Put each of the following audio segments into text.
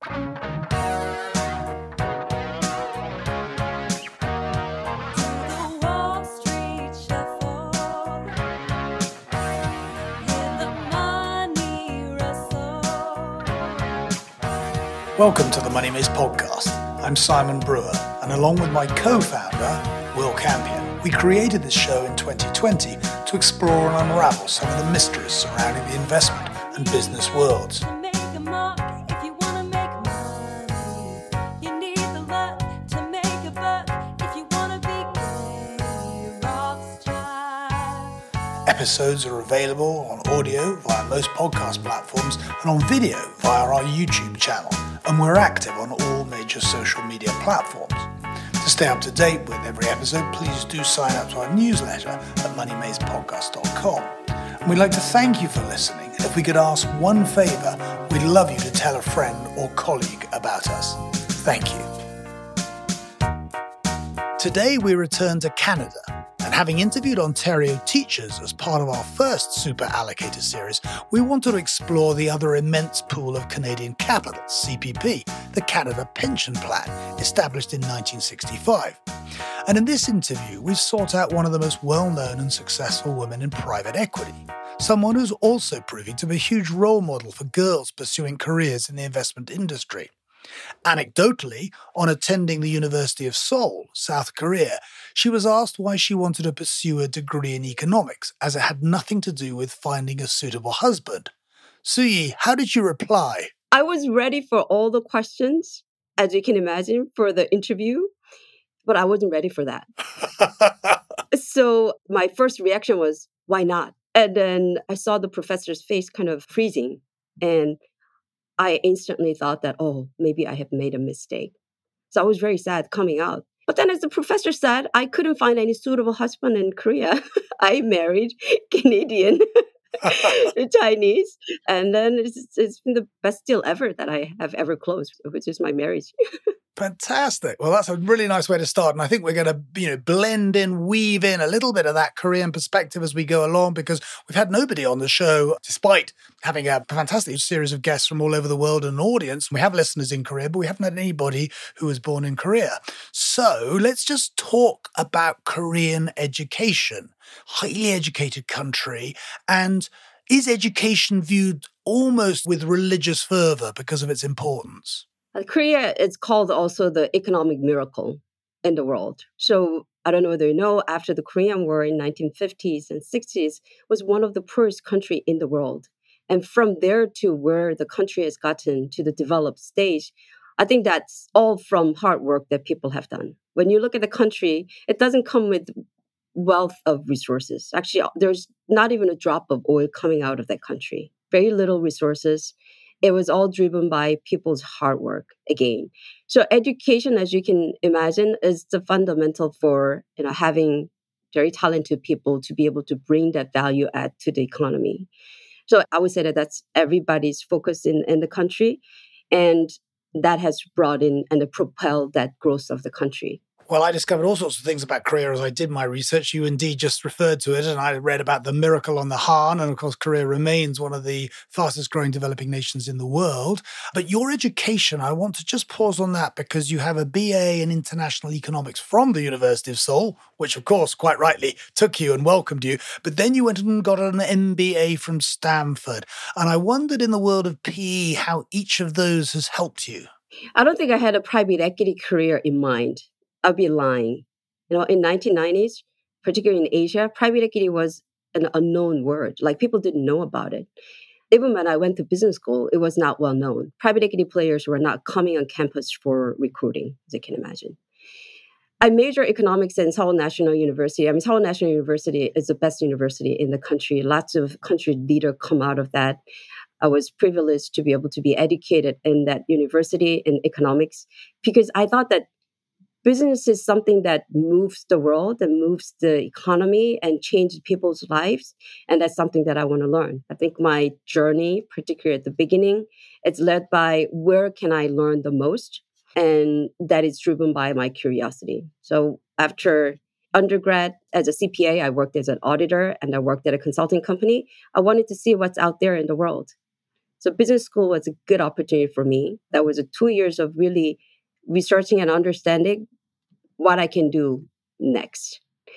Welcome to the Money Maze podcast. I'm Simon Brewer, and along with my co-founder, Will Campion, we created this show in 2020 to explore and unravel some of the mysteries surrounding the investment and business worlds. Episodes are available on audio via most podcast platforms and on video via our YouTube channel, and we're active on all major social media platforms. To stay up to date with every episode, please do sign up to our newsletter at moneymazepodcast.com. And we'd like to thank you for listening. And if we could ask one favour, we'd love you to tell a friend or colleague about us. Thank you. Today we return to Canada. And having interviewed Ontario teachers as part of our first Super Allocator series, we wanted to explore the other immense pool of Canadian capital, CPP, the Canada Pension Plan, established in 1965. And in this interview, we've sought out one of the most well-known and successful women in private equity, someone who's also proving to be a huge role model for girls pursuing careers in the investment industry. Anecdotally, on attending the University of Seoul, South Korea, she was asked why she wanted to pursue a degree in economics, as it had nothing to do with finding a suitable husband. Suyi, how did you reply? I was ready for all the questions, as you can imagine, for the interview, but I wasn't ready for that. So my first reaction was, why not? And then I saw the professor's face kind of freezing, and I instantly thought that, maybe I have made a mistake. So I was very sad coming out. But then as the professor said, I couldn't find any suitable husband in Korea. I married Canadian, Chinese. And then it's been the best deal ever that I have ever closed, which is my marriage. Fantastic. Well, that's a really nice way to start. And I think we're going to, blend in, weave in a little bit of that Korean perspective as we go along, because we've had nobody on the show, despite having a fantastic series of guests from all over the world and an audience. We have listeners in Korea, but we haven't had anybody who was born in Korea. So let's just talk about Korean education. Highly educated country. And is education viewed almost with religious fervor because of its importance? Korea is called also the economic miracle in the world. So I don't know whether you know, after the Korean War in 1950s and 60s was one of the poorest country in the world. And from there to where the country has gotten to the developed stage, I think that's all from hard work that people have done. When you look at the country, it doesn't come with wealth of resources. Actually, there's not even a drop of oil coming out of that country. Very little resources. It was all driven by people's hard work again. So education, as you can imagine, is the fundamental for having very talented people to be able to bring that value add to the economy. So I would say that that's everybody's focus in the country. And that has brought in and propelled that growth of the country. Well, I discovered all sorts of things about Korea as I did my research. You indeed just referred to it, and I read about the miracle on the Han, and of course, Korea remains one of the fastest growing developing nations in the world. But your education, I want to just pause on that because you have a BA in International Economics from the University of Seoul, which of course, quite rightly, took you and welcomed you. But then you went and got an MBA from Stanford. And I wondered in the world of PE how each of those has helped you. I don't think I had a private equity career in mind. I'd be lying. In 1990s, particularly in Asia, private equity was an unknown word. Like people didn't know about it. Even when I went to business school, it was not well known. Private equity players were not coming on campus for recruiting, as you can imagine. I majored economics in Seoul National University. Seoul National University is the best university in the country. Lots of country leaders come out of that. I was privileged to be able to be educated in that university in economics because I thought that business is something that moves the world and moves the economy and changes people's lives. And that's something that I want to learn. I think my journey, particularly at the beginning, it's led by where can I learn the most? And that is driven by my curiosity. So after undergrad as a CPA, I worked as an auditor and I worked at a consulting company. I wanted to see what's out there in the world. So business school was a good opportunity for me. That was 2 years of really researching and understanding what I can do next.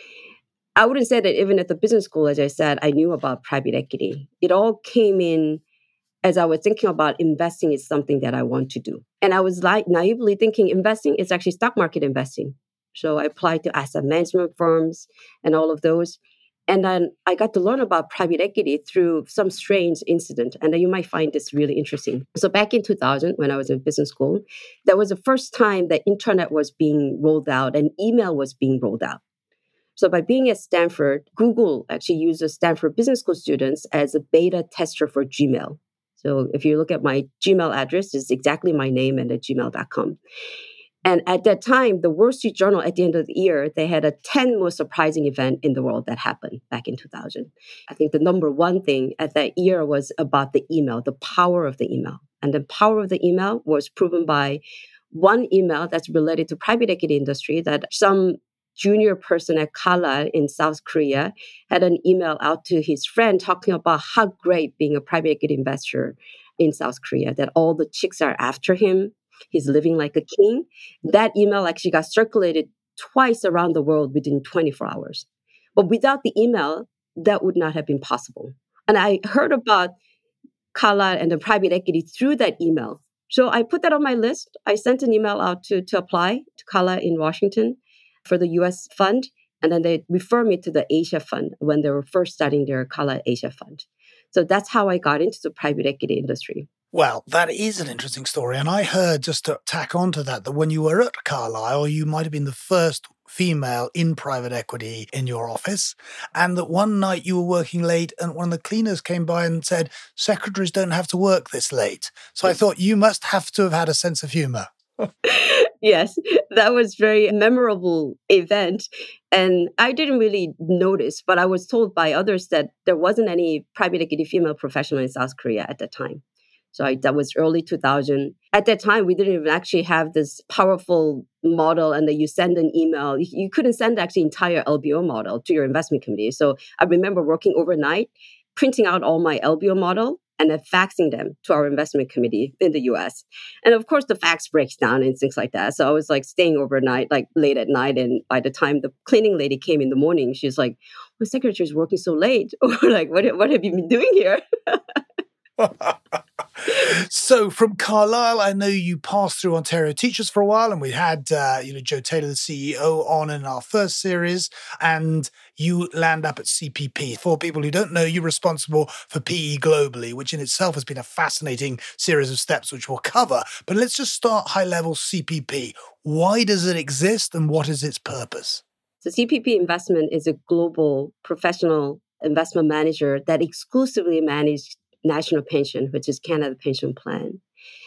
I wouldn't say that even at the business school, as I said, I knew about private equity. It all came in as I was thinking about investing is something that I want to do. And I was like naively thinking investing is actually stock market investing. So I applied to asset management firms and all of those. And then I got to learn about private equity through some strange incident. And then you might find this really interesting. So back in 2000, when I was in business school, that was the first time that internet was being rolled out and email was being rolled out. So by being at Stanford, Google actually uses Stanford Business School students as a beta tester for Gmail. So if you look at my Gmail address, it's exactly my name and at gmail.com. And at that time, the Wall Street Journal, at the end of the year, they had a 10 most surprising event in the world that happened back in 2000. I think the number one thing at that year was about the email, the power of the email. And the power of the email was proven by one email that's related to private equity industry that some junior person at Carlyle in South Korea had an email out to his friend talking about how great being a private equity investor in South Korea, that all the chicks are after him. He's living like a king. That email actually got circulated twice around the world within 24 hours. But without the email, that would not have been possible. And I heard about Carlyle and the private equity through that email. So I put that on my list. I sent an email out to apply to Carlyle in Washington for the US fund. And then they refer me to the Asia fund when they were first starting their Carlyle Asia fund. So that's how I got into the private equity industry. Well, that is an interesting story. And I heard, just to tack on to that when you were at Carlyle, you might have been the first female in private equity in your office, and that one night you were working late and one of the cleaners came by and said, secretaries don't have to work this late. So I thought you must have to have had a sense of humor. Yes, that was very memorable event. And I didn't really notice, but I was told by others that there wasn't any private equity female professional in South Korea at the time. So that was early 2000. At that time, we didn't even actually have this powerful model and that you send an email. You couldn't send actually entire LBO model to your investment committee. So I remember working overnight, printing out all my LBO model and then faxing them to our investment committee in the US. And of course, the fax breaks down and things like that. So I was like staying overnight, like late at night. And by the time the cleaning lady came in the morning, she's like, well, secretary's working so late. Or like, what have you been doing here? So from Carlyle, I know you passed through Ontario Teachers for a while, and we had Joe Taylor, the CEO, on in our first series, and you land up at CPP. For people who don't know, you're responsible for PE globally, which in itself has been a fascinating series of steps which we'll cover. But let's just start high level CPP. Why does it exist and what is its purpose? So CPP Investment is a global professional investment manager that exclusively manages National Pension, which is Canada Pension Plan.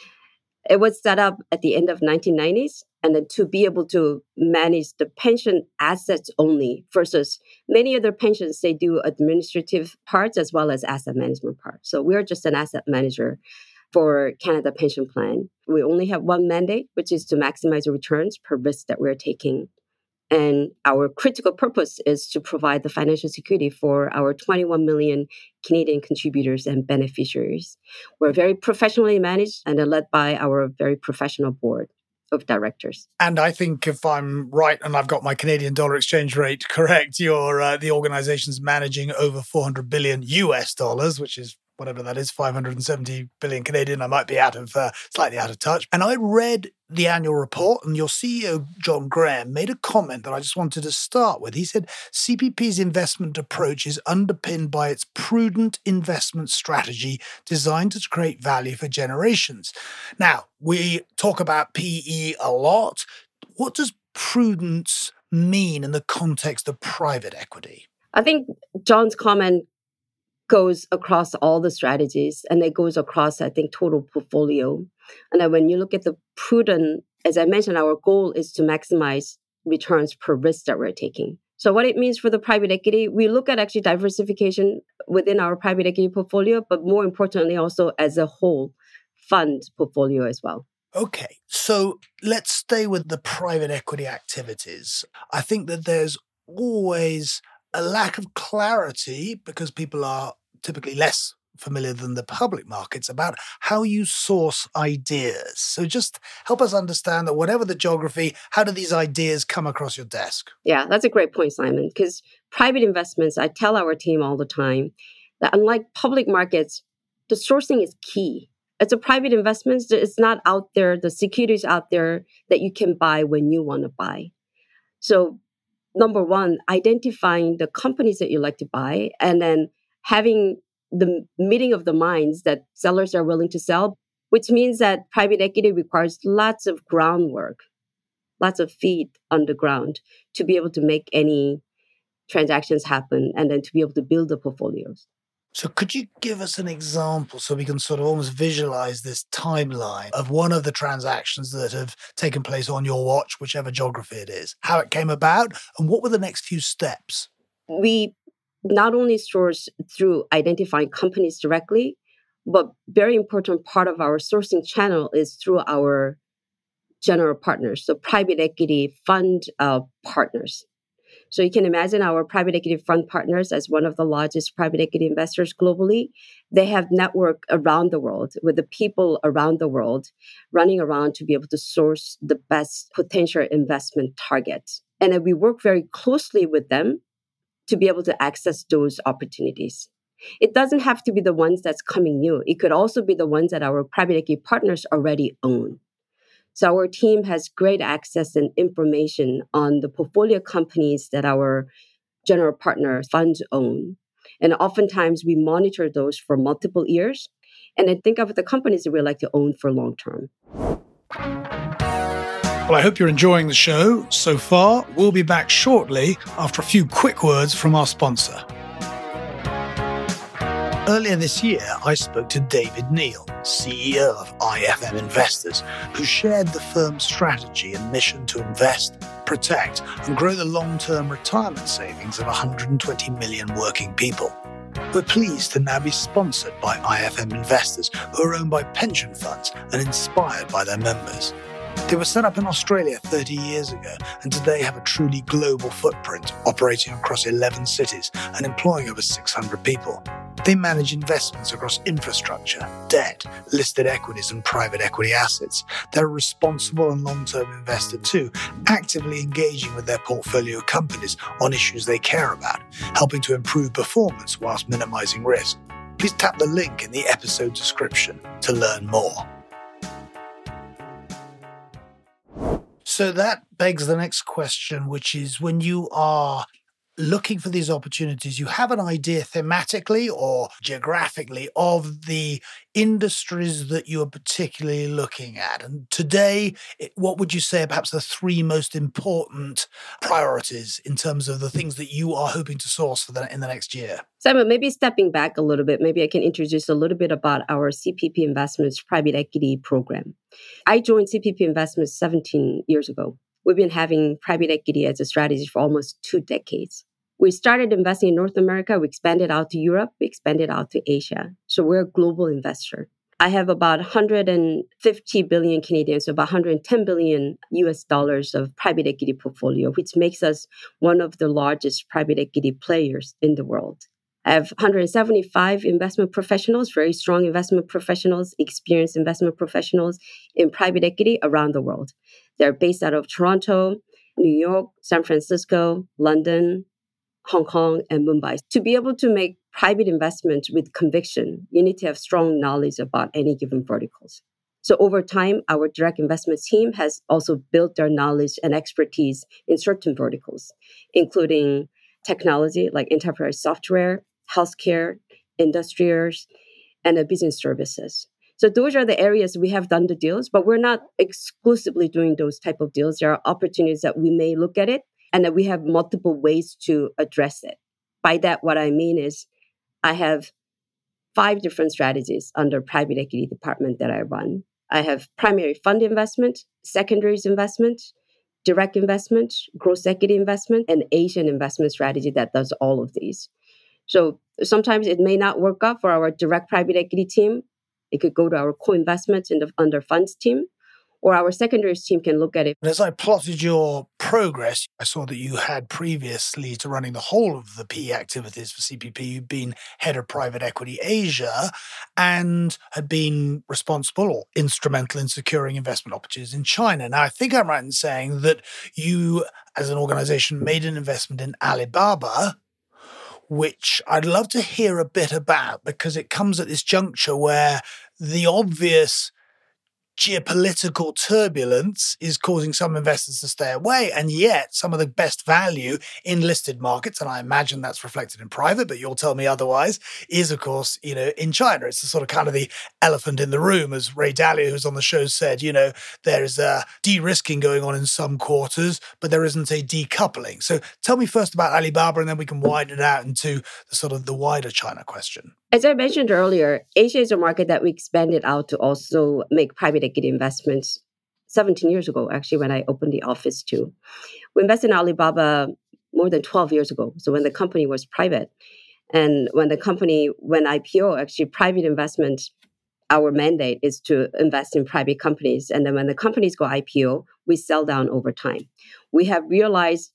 It was set up at the end of 1990s, and then to be able to manage the pension assets only versus many other pensions, they do administrative parts as well as asset management parts. So we're just an asset manager for Canada Pension Plan. We only have one mandate, which is to maximize the returns per risk that we're taking. And our critical purpose is to provide the financial security for our 21 million Canadian contributors and beneficiaries. We're very professionally managed and are led by our very professional board of directors. And I think if I'm right, and I've got my Canadian dollar exchange rate correct, the organization's managing over 400 billion US dollars, which is whatever that is, 570 billion Canadian. I might be slightly out of touch. And I read the annual report, and your CEO, John Graham, made a comment that I just wanted to start with. He said, CPP's investment approach is underpinned by its prudent investment strategy designed to create value for generations. Now, we talk about PE a lot. What does prudence mean in the context of private equity? I think John's comment goes across all the strategies, and it goes across, I think, total portfolio. And then when you look at the prudent, as I mentioned, our goal is to maximize returns per risk that we're taking. So what it means for the private equity, we look at actually diversification within our private equity portfolio, but more importantly also as a whole fund portfolio as well. Okay, so let's stay with the private equity activities. I think that there's always a lack of clarity because people are typically less familiar than the public markets about how you source ideas. So just help us understand that whatever the geography, how do these ideas come across your desk? Yeah, that's a great point, Simon, because private investments, I tell our team all the time that unlike public markets, the sourcing is key. It's a private investment. It's not out there, the securities out there that you can buy when you want to buy. So number one, identifying the companies that you like to buy, and then having the meeting of the minds that sellers are willing to sell, which means that private equity requires lots of groundwork, lots of feet on the ground to be able to make any transactions happen and then to be able to build the portfolios. So could you give us an example so we can sort of almost visualize this timeline of one of the transactions that have taken place on your watch, whichever geography it is, how it came about, and what were the next few steps? We not only source through identifying companies directly, but very important part of our sourcing channel is through our general partners, so private equity fund partners. So you can imagine our private equity fund partners as one of the largest private equity investors globally. They have network around the world with the people around the world running around to be able to source the best potential investment targets. And then we work very closely with them to be able to access those opportunities. It doesn't have to be the ones that's coming new. It could also be the ones that our private equity partners already own. So our team has great access and information on the portfolio companies that our general partner funds own. And oftentimes we monitor those for multiple years. And then think of the companies that we like to own for long term. Well, I hope you're enjoying the show so far. We'll be back shortly after a few quick words from our sponsor. Earlier this year, I spoke to David Neal, CEO of IFM Investors, who shared the firm's strategy and mission to invest, protect, and grow the long-term retirement savings of 120 million working people. We're pleased to now be sponsored by IFM Investors, who are owned by pension funds and inspired by their members. They were set up in Australia 30 years ago and today have a truly global footprint, operating across 11 cities and employing over 600 people. They manage investments across infrastructure, debt, listed equities and private equity assets. They're a responsible and long-term investor too, actively engaging with their portfolio companies on issues they care about, helping to improve performance whilst minimizing risk. Please tap the link in the episode description to learn more. So that begs the next question, which is when you are looking for these opportunities, you have an idea thematically or geographically of the industries that you are particularly looking at. And today, what would you say are perhaps the three most important priorities in terms of the things that you are hoping to source in the next year? Simon, maybe stepping back a little bit, maybe I can introduce a little bit about our CPP Investments private equity program. I joined CPP Investments 17 years ago. We've been having private equity as a strategy for almost 2 decades. We started investing in North America. We expanded out to Europe. We expanded out to Asia. So we're a global investor. I have about 150 billion Canadian, so about 110 billion US dollars of private equity portfolio, which makes us one of the largest private equity players in the world. I have 175 investment professionals, very strong investment professionals, experienced investment professionals in private equity around the world. They're based out of Toronto, New York, San Francisco, London, Hong Kong, and Mumbai. To be able to make private investments with conviction, you need to have strong knowledge about any given verticals. So over time, our direct investment team has also built their knowledge and expertise in certain verticals, including technology like enterprise software, healthcare, industrials, and business services. So those are the areas we have done the deals, but we're not exclusively doing those type of deals. There are opportunities that we may look at it and that we have multiple ways to address it. By that, what I mean is I have 5 different strategies under private equity department that I run. I have primary fund investment, secondaries investment, direct investment, growth equity investment, and Asian investment strategy that does all of these. So sometimes it may not work out for our direct private equity team. It could go to our co-investments under funds team, or our secondaries team can look at it. And as I plotted your progress, I saw that you had previously to running the whole of the PE activities for CPP. You'd been head of private equity Asia and had been responsible or instrumental in securing investment opportunities in China. Now, I think I'm right in saying that you, as an organization, made an investment in Alibaba, which I'd love to hear a bit about because it comes at this juncture where the obvious geopolitical turbulence is causing some investors to stay away, and yet some of the best value in listed markets, and I imagine that's reflected in private, but you'll tell me otherwise, is of course, in China. It's the sort of kind of the elephant in the room, as Ray Dalio, who's on the show, said, there is a de-risking going on in some quarters, but there isn't a decoupling. So tell me first about Alibaba, and then we can widen it out into the sort of the wider China question. As I mentioned earlier, Asia is a market that we expanded out to also make private equity investments 17 years ago, actually, when I opened the office too. We invested in Alibaba more than 12 years ago, so when the company was private. And when the company went IPO, actually private investment, our mandate is to invest in private companies. And then when the companies go IPO, we sell down over time. We have realized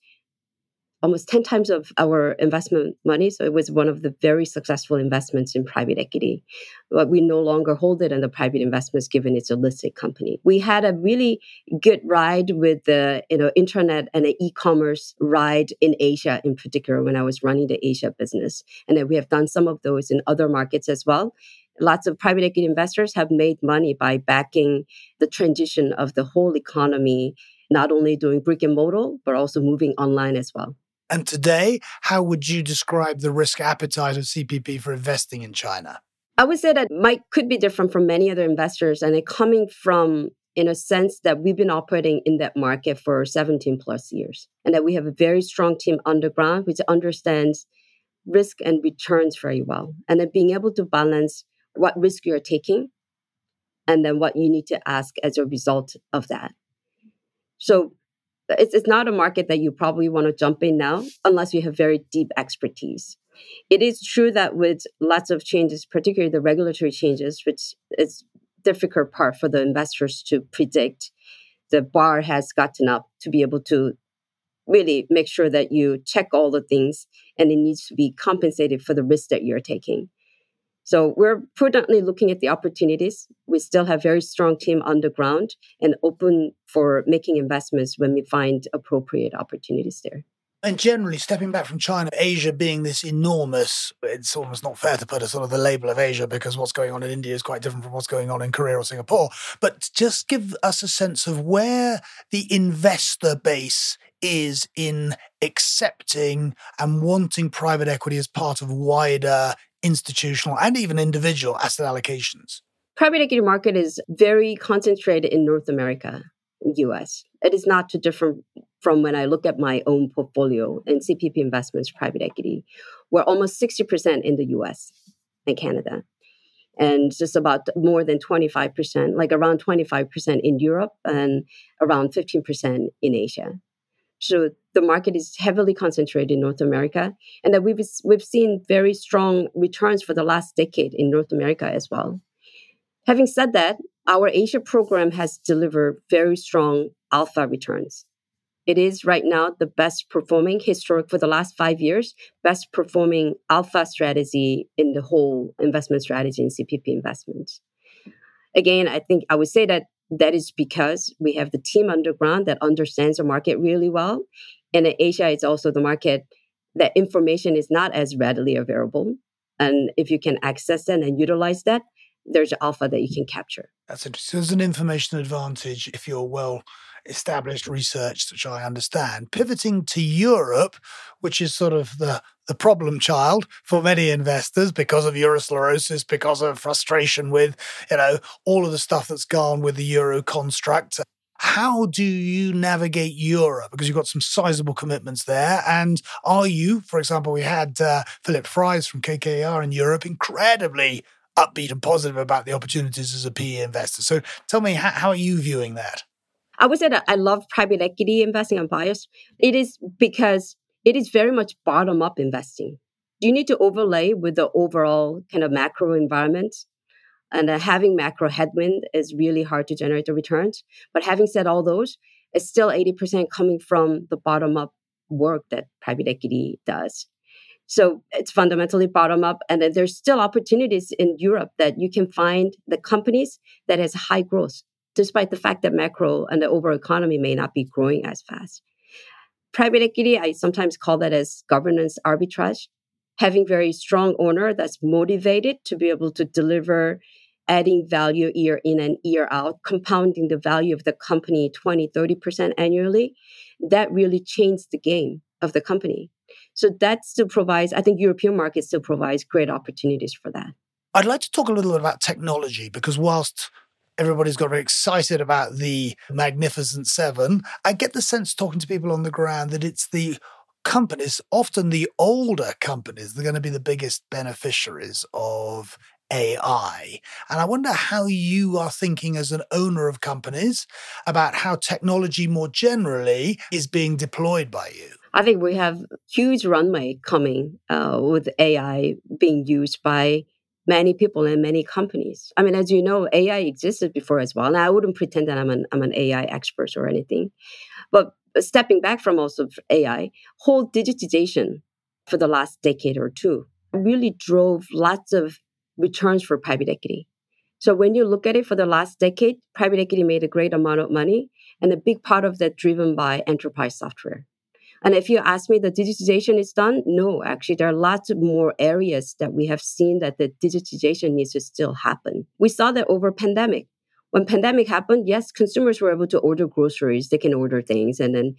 almost 10 times of our investment money. So it was one of the very successful investments in private equity. But we no longer hold it in the private investments given it's a listed company. We had a really good ride with the internet and the e-commerce ride in Asia in particular when I was running the Asia business. And then we have done some of those in other markets as well. Lots of private equity investors have made money by backing the transition of the whole economy, not only doing brick and mortar, but also moving online as well. And today, how would you describe the risk appetite of CPP for investing in China? I would say that could be different from many other investors, and it coming from, in a sense, that we've been operating in that market for 17 plus years, and that we have a very strong team on the ground which understands risk and returns very well, and then being able to balance what risk you're taking and then what you need to ask as a result of that. So it's not a market that you probably want to jump in now unless you have very deep expertise. It is true that with lots of changes, particularly the regulatory changes, which is difficult part for the investors to predict, the bar has gotten up to be able to really make sure that you check all the things and it needs to be compensated for the risk that you're taking. So we're prudently looking at the opportunities. We still have very strong team on the ground and open for making investments when we find appropriate opportunities there. And generally, stepping back from China, Asia being this enormous, it's almost not fair to put a sort of the label of Asia because what's going on in India is quite different from what's going on in Korea or Singapore. But just give us a sense of where the investor base is in accepting and wanting private equity as part of wider institutional and even individual asset allocations. Private equity market is very concentrated in North America, US. It is not too different from when I look at my own portfolio in CPP Investments private equity. We're almost 60% in the US and Canada, and just about more than 25%, like around 25% in Europe and around 15% in Asia. So the market is heavily concentrated in North America, and that we've seen very strong returns for the last decade in North America as well. Having said that, our Asia program has delivered very strong alpha returns. It is right now the best performing historic for the last 5 years, best performing alpha strategy in the whole investment strategy in CPP Investments. Again, I think I would say that is because we have the team on the ground that understands the market really well. And in Asia, it's also the market that information is not as readily available. And if you can access that and utilize that, there's alpha that you can capture. That's interesting. There's an information advantage if you're well-established research, which I understand. Pivoting to Europe, which is sort of the problem child for many investors because of eurosclerosis, because of frustration with, all of the stuff that's gone with the euro construct. How do you navigate Europe? Because you've got some sizable commitments there. And are you, for example, we had Philip Fries from KKR in Europe, incredibly upbeat and positive about the opportunities as a PE investor. So tell me, how are you viewing that? I would say that I love private equity investing. I'm biased. It is because it is very much bottom-up investing. You need to overlay with the overall kind of macro environment. And having macro headwind is really hard to generate the returns. But having said all those, it's still 80% coming from the bottom up work that private equity does. So it's fundamentally bottom up. And then there's still opportunities in Europe that you can find the companies that has high growth, despite the fact that macro and the overall economy may not be growing as fast. Private equity, I sometimes call that as governance arbitrage, having very strong owner that's motivated to be able to deliver adding value year in and year out, compounding the value of the company 20, 30% annually, that really changed the game of the company. So that still provides, I think European market still provides great opportunities for that. I'd like to talk a little bit about technology, because whilst everybody's got very excited about the Magnificent Seven, I get the sense talking to people on the ground that it's the companies, often the older companies, they're going to be the biggest beneficiaries of AI. And I wonder how you are thinking as an owner of companies about how technology more generally is being deployed by you. I think we have huge runway coming with AI being used by many people and many companies. I mean, as you know, AI existed before as well. And I wouldn't pretend that I'm an AI expert or anything. But stepping back from also AI, whole digitization for the last decade or two really drove lots of returns for private equity. So when you look at it for the last decade, private equity made a great amount of money, and a big part of that driven by enterprise software. And if you ask me, the digitization is done? No, actually, there are lots of more areas that we have seen that the digitization needs to still happen. We saw that over pandemic. When pandemic happened, yes, consumers were able to order groceries. They can order things, and then,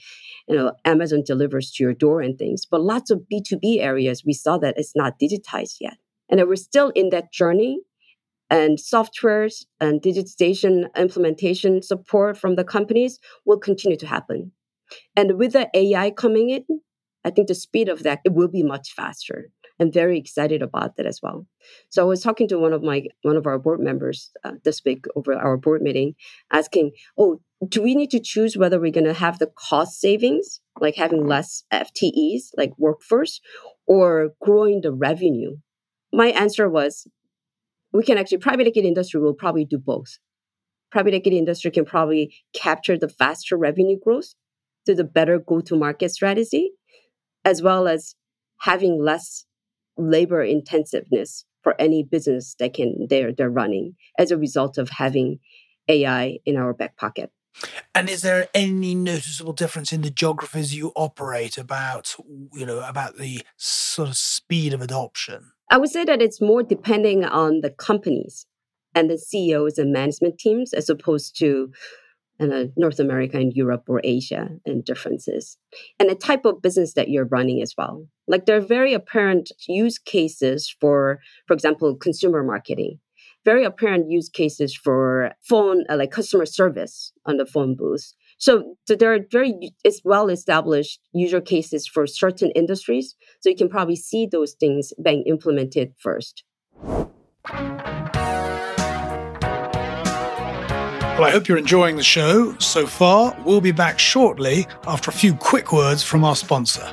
Amazon delivers to your door and things. But lots of B2B areas, we saw that it's not digitized yet. And we're still in that journey. And softwares and digitization implementation support from the companies will continue to happen. And with the AI coming in, I think the speed of that, it will be much faster. I'm very excited about that as well. So I was talking to one of our board members this week over our board meeting, asking, do we need to choose whether we're going to have the cost savings, like having less FTEs, like workforce, or growing the revenue? My answer was, private equity industry will probably do both. Private equity industry can probably capture the faster revenue growth through the better go-to-market strategy, as well as having less labor intensiveness for any business that they're running as a result of having AI in our back pocket. And is there any noticeable difference in the geographies you operate about the sort of speed of adoption? I would say that it's more depending on the companies and the CEOs and management teams, as opposed to North America and Europe or Asia, and differences. And the type of business that you're running as well. Like, there are very apparent use cases for example, consumer marketing. Very apparent use cases for phone, like customer service on the phone booth. So there are it's well-established user cases for certain industries. So you can probably see those things being implemented first. Well, I hope you're enjoying the show so far. We'll be back shortly after a few quick words from our sponsor.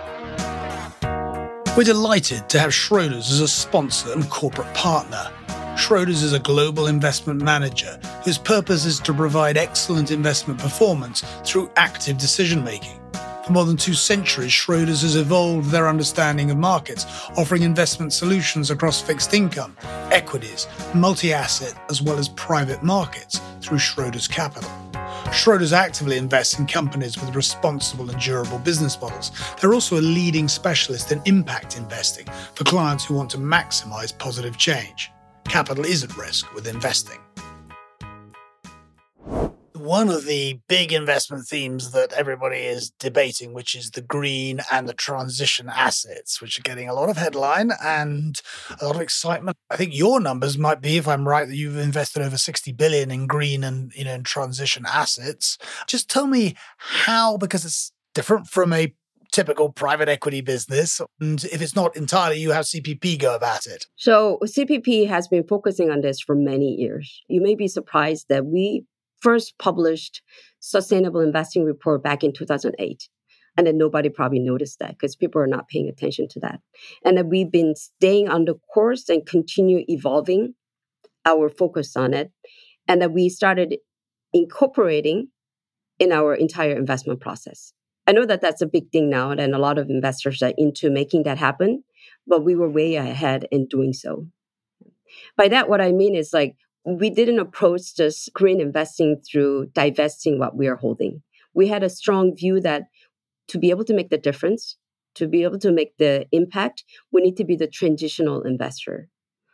We're delighted to have Schroders as a sponsor and corporate partner. Schroders is a global investment manager whose purpose is to provide excellent investment performance through active decision-making. For more than 2 centuries, Schroders has evolved their understanding of markets, offering investment solutions across fixed income, equities, multi-asset, as well as private markets through Schroders Capital. Schroders actively invests in companies with responsible and durable business models. They're also a leading specialist in impact investing for clients who want to maximize positive change. Capital is at risk with investing. One of the big investment themes that everybody is debating, which is the green and the transition assets, which are getting a lot of headline and a lot of excitement. I think your numbers might be, if I'm right, that you've invested over 60 billion in green and in transition assets. Just tell me how, because it's different from a typical private equity business, and if it's not entirely you, how CPP go about it? So CPP has been focusing on this for many years. You may be surprised that we first published Sustainable Investing Report back in 2008. And then nobody probably noticed that because people are not paying attention to that. And then we've been staying on the course and continue evolving our focus on it, and that we started incorporating in our entire investment process. I know that that's a big thing now, and a lot of investors are into making that happen, but we were way ahead in doing so. By that, what I mean is like, we didn't approach this green investing through divesting what we are holding. We had a strong view that to be able to make the difference, to be able to make the impact, we need to be the transitional investor.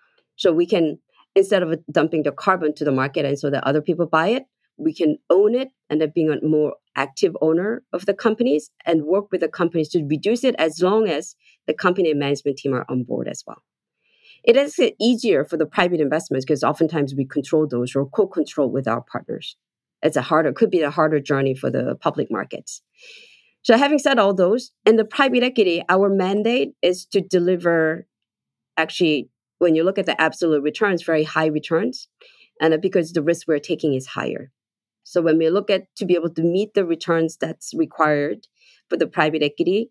So we can, instead of dumping the carbon to the market and so that other people buy it, we can own it and then being a more active owner of the companies and work with the companies to reduce it as long as the company and management team are on board as well. It is easier for the private investments because oftentimes we control those or co-control with our partners. Could be a harder journey for the public markets. So having said all those, in the private equity, our mandate is to deliver, actually, when you look at the absolute returns, very high returns, and because the risk we're taking is higher. So when we look at to be able to meet the returns that's required for the private equity,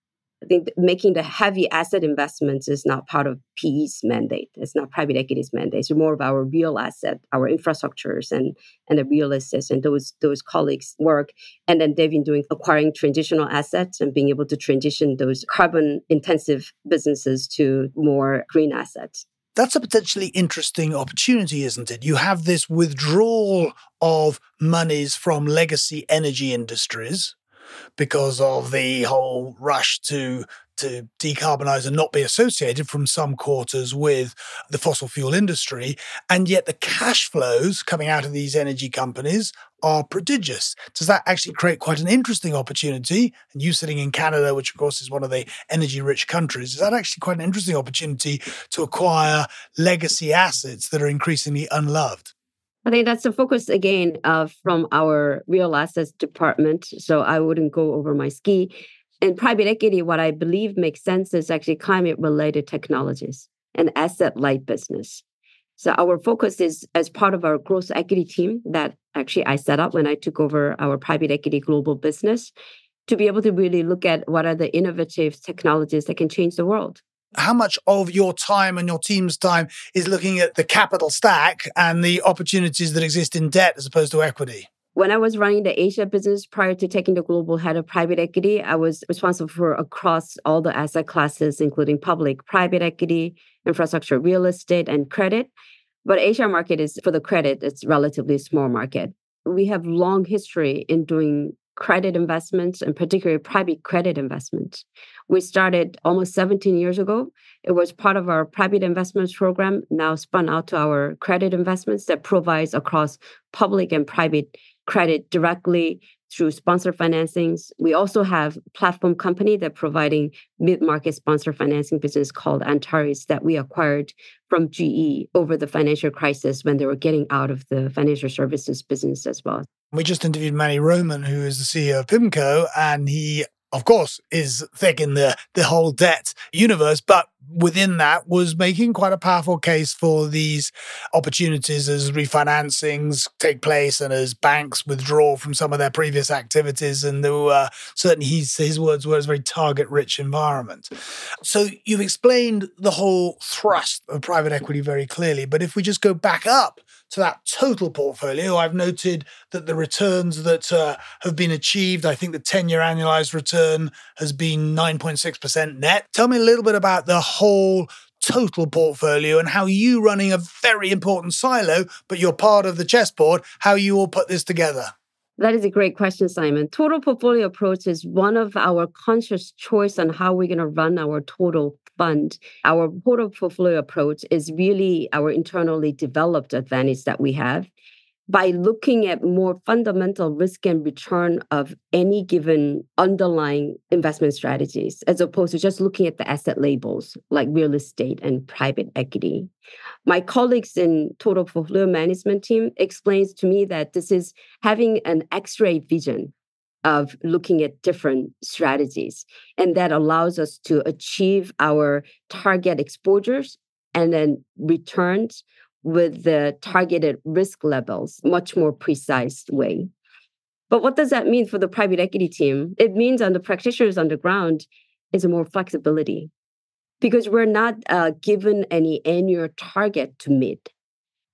I think making the heavy asset investments is not part of PE's mandate. It's not private equity's mandate. It's more of our real asset, our infrastructures and the real estate and those colleagues' work. And then they've been acquiring transitional assets and being able to transition those carbon intensive businesses to more green assets. That's a potentially interesting opportunity, isn't it? You have this withdrawal of monies from legacy energy industries because of the whole rush to decarbonize and not be associated from some quarters with the fossil fuel industry. And yet the cash flows coming out of these energy companies are prodigious. Does that actually create quite an interesting opportunity? And you sitting in Canada, which of course is one of the energy-rich countries, is that actually quite an interesting opportunity to acquire legacy assets that are increasingly unloved? I think that's the focus again from our real assets department. So I wouldn't go over my ski. In private equity, what I believe makes sense is actually climate-related technologies and asset-light business. So our focus is as part of our growth equity team that actually I set up when I took over our private equity global business to be able to really look at what are the innovative technologies that can change the world. How much of your time and your team's time is looking at the capital stack and the opportunities that exist in debt as opposed to equity? When I was running the Asia business prior to taking the global head of private equity, I was responsible for across all the asset classes, including public, private equity, infrastructure, real estate, and credit. But Asia market is, for the credit, it's relatively small market. We have long history in doing credit investments and particularly private credit investments. We started almost 17 years ago. It was part of our private investments program, now spun out to our credit investments that provides across public and private credit directly through sponsor financings. We also have a platform company that providing mid-market sponsor financing business called Antares that we acquired from GE over the financial crisis when they were getting out of the financial services business as well. We just interviewed Manny Roman, who is the CEO of PIMCO, and he, of course, is thick in the whole debt universe, but within that was making quite a powerful case for these opportunities as refinancings take place and as banks withdraw from some of their previous activities. And there were, certainly his words were, a very target-rich environment. So you've explained the whole thrust of private equity very clearly, but if we just go back up to that total portfolio, I've noted that the returns that have been achieved, I think the 10-year annualized return has been 9.6% net. Tell me a little bit about the whole total portfolio and how you, running a very important silo, but you're part of the chessboard, how you all put this together. That is a great question, Simon. Total portfolio approach is one of our conscious choice on how we're going to run our total fund. Our total portfolio approach is really our internally developed advantage that we have. By looking at more fundamental risk and return of any given underlying investment strategies, as opposed to just looking at the asset labels like real estate and private equity. My colleagues in total portfolio management team explains to me that this is having an X-ray vision of looking at different strategies. And that allows us to achieve our target exposures and then returns with the targeted risk levels, much more precise way. But what does that mean for the private equity team? It means on the practitioners on the ground is more flexibility because we're not given any annual target to meet.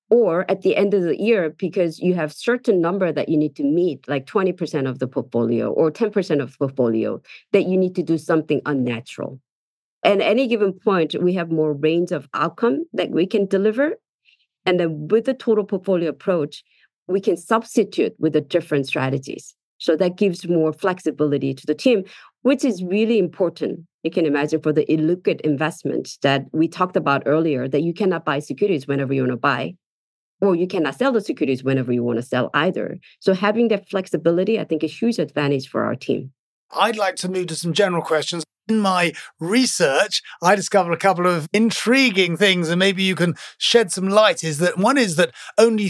Or at the end of the year, because you have certain number that you need to meet, like 20% of the portfolio or 10% of the portfolio, that you need to do something unnatural. And at any given point, we have more range of outcome that we can deliver. And then with the total portfolio approach, we can substitute with the different strategies. So that gives more flexibility to the team, which is really important. You can imagine for the illiquid investments that we talked about earlier, that you cannot buy securities whenever you want to buy, or you cannot sell the securities whenever you want to sell either. So having that flexibility, I think, is a huge advantage for our team. I'd like to move to some general questions. In my research, I discovered a couple of intriguing things, and maybe you can shed some light. One is that only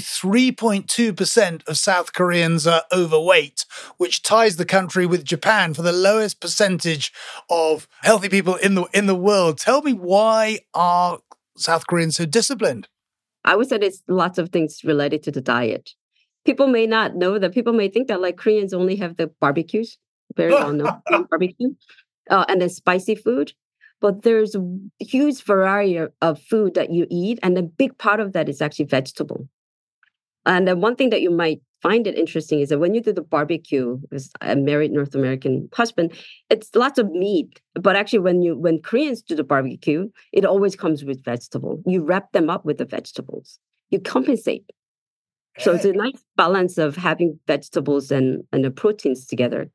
3.2% of South Koreans are overweight, which ties the country with Japan for the lowest percentage of healthy people in the world. Tell me, why are South Koreans so disciplined? I would say it's lots of things related to the diet. People may not know that. People may think that like Koreans only have the barbecues, very well known barbecue, and then spicy food. But there's a huge variety of food that you eat, and a big part of that is actually vegetable. And then one thing that you might find it interesting is that when you do the barbecue, because a married North American husband, it's lots of meat. But actually, when Koreans do the barbecue, it always comes with vegetable. You wrap them up with the vegetables. You compensate. So it's a nice balance of having vegetables and the proteins together.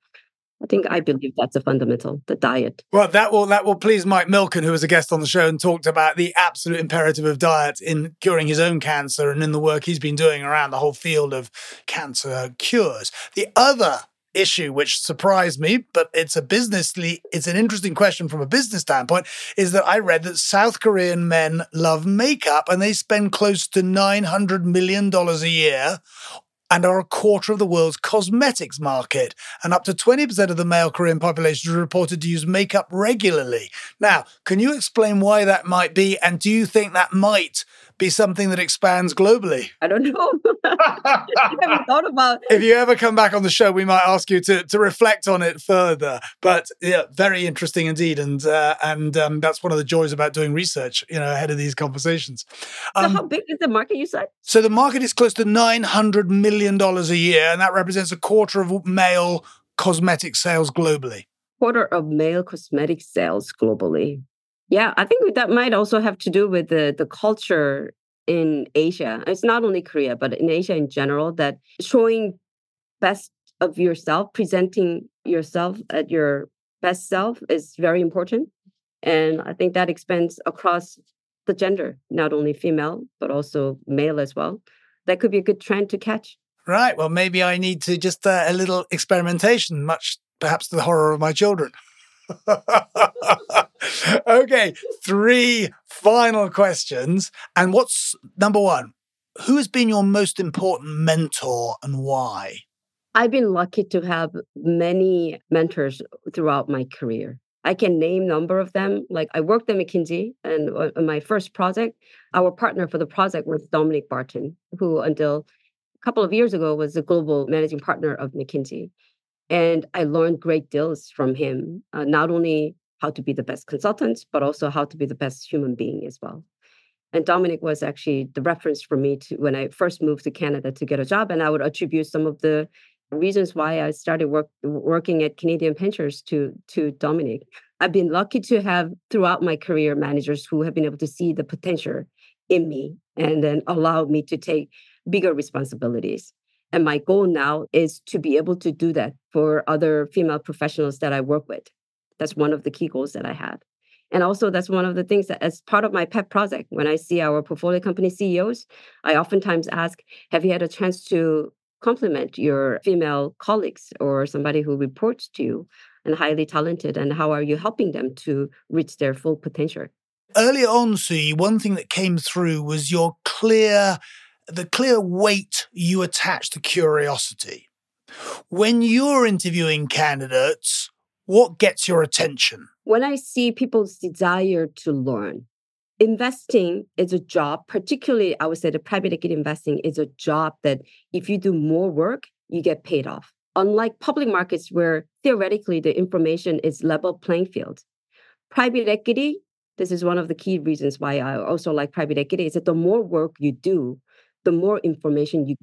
I believe that's a fundamental, the diet. Well, that will please Mike Milken, who was a guest on the show and talked about the absolute imperative of diet in curing his own cancer and in the work he's been doing around the whole field of cancer cures. The other issue which surprised me, but it's an interesting question from a business standpoint, is that I read that South Korean men love makeup and they spend close to $900 million a year and are a quarter of the world's cosmetics market. And up to 20% of the male Korean population is reported to use makeup regularly. Now, can you explain why that might be? And do you think that might be something that expands globally? I don't know. I haven't thought about it. If you ever come back on the show, we might ask you to reflect on it further. But yeah, very interesting indeed. And that's one of the joys about doing research, ahead of these conversations. So how big is the market, you said? So the market is close to $900 million a year, and that represents a quarter of male cosmetic sales globally. Quarter of male cosmetic sales globally. Yeah, I think that might also have to do with the culture in Asia. It's not only Korea, but in Asia in general, that showing best of yourself, presenting yourself at your best self is very important. And I think that expands across the gender, not only female, but also male as well. That could be a good trend to catch. Right. Well, maybe I need to just a little experimentation, much perhaps to the horror of my children. Okay, 3 final questions. And what's number 1? Who has been your most important mentor and why? I've been lucky to have many mentors throughout my career. I can name a number of them. Like I worked at McKinsey, and on my first project, our partner for the project was Dominic Barton, who until a couple of years ago was the global managing partner of McKinsey. And I learned great deals from him, not only how to be the best consultant, but also how to be the best human being as well. And Dominic was actually the reference for me to when I first moved to Canada to get a job. And I would attribute some of the reasons why I started working at Canadian Ventures to Dominic. I've been lucky to have throughout my career managers who have been able to see the potential in me and then allow me to take bigger responsibilities. And my goal now is to be able to do that for other female professionals that I work with. That's one of the key goals that I have. And also, that's one of the things that as part of my pet project, when I see our portfolio company CEOs, I oftentimes ask, have you had a chance to compliment your female colleagues or somebody who reports to you and highly talented, and how are you helping them to reach their full potential? Earlier on, Sui, one thing that came through was the clear weight you attach to curiosity. When you're interviewing candidates, what gets your attention? When I see people's desire to learn, investing is a job, particularly I would say the private equity investing is a job that if you do more work, you get paid off. Unlike public markets where theoretically the information is level playing field. Private equity, this is one of the key reasons why I also like private equity, is that the more work you do, the more information you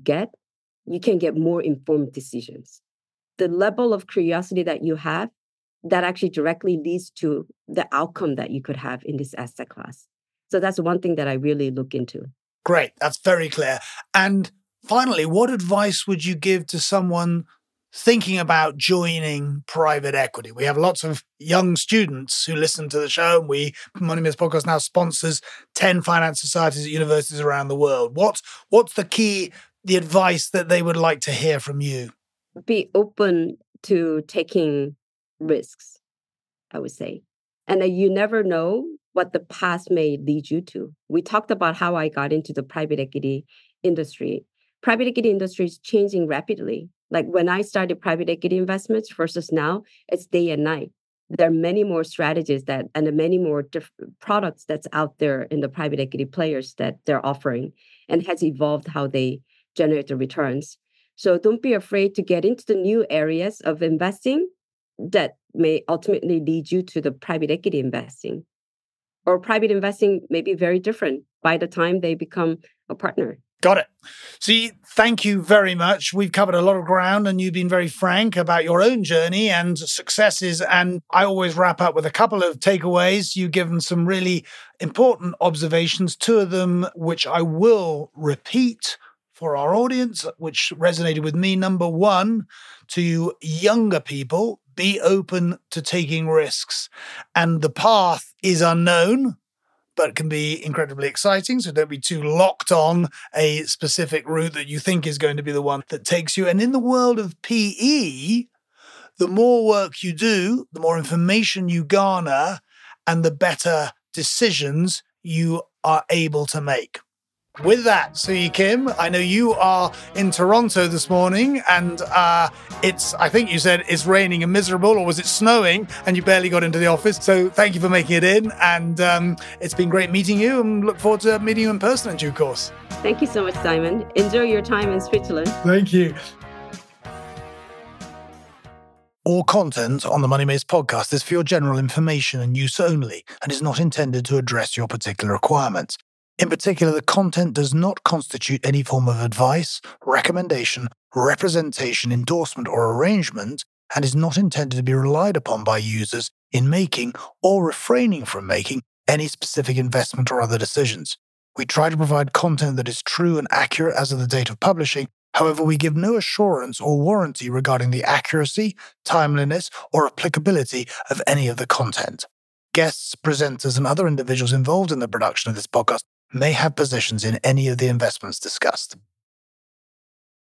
can get more informed decisions. The level of curiosity that you have, that actually directly leads to the outcome that you could have in this asset class. So that's one thing that I really look into. Great. That's very clear. And finally, what advice would you give to someone thinking about joining private equity? We have lots of young students who listen to the show, and Money Myths Podcast now sponsors 10 finance societies at universities around the world. What's the advice that they would like to hear from you? Be open to taking risks, I would say. And you never know what the past may lead you to. We talked about how I got into the private equity industry. Private equity industry is changing rapidly. Like when I started private equity investments versus now, it's day and night. There are many more strategies and many more products that's out there in the private equity players that they're offering, and has evolved how they generate the returns. So don't be afraid to get into the new areas of investing that may ultimately lead you to the private equity investing. Or private investing may be very different by the time they become a partner. Got it. See, thank you very much. We've covered a lot of ground and you've been very frank about your own journey and successes. And I always wrap up with a couple of takeaways. You've given some really important observations, two of them which I will repeat for our audience, which resonated with me. Number one, to younger people, be open to taking risks. And the path is unknown, but can be incredibly exciting. So don't be too locked on a specific route that you think is going to be the one that takes you. And in the world of PE, the more work you do, the more information you garner, and the better decisions you are able to make. With that, Sui Kim, I know you are in Toronto this morning, and I think you said it's raining and miserable, or was it snowing, and you barely got into the office. So thank you for making it in, and it's been great meeting you, and look forward to meeting you in person in due course. Thank you so much, Simon. Enjoy your time in Switzerland. Thank you. All content on the Money Myths podcast is for your general information and use only, and is not intended to address your particular requirements. In particular, the content does not constitute any form of advice, recommendation, representation, endorsement, or arrangement, and is not intended to be relied upon by users in making or refraining from making any specific investment or other decisions. We try to provide content that is true and accurate as of the date of publishing. However, we give no assurance or warranty regarding the accuracy, timeliness, or applicability of any of the content. Guests, presenters, and other individuals involved in the production of this podcast may have positions in any of the investments discussed.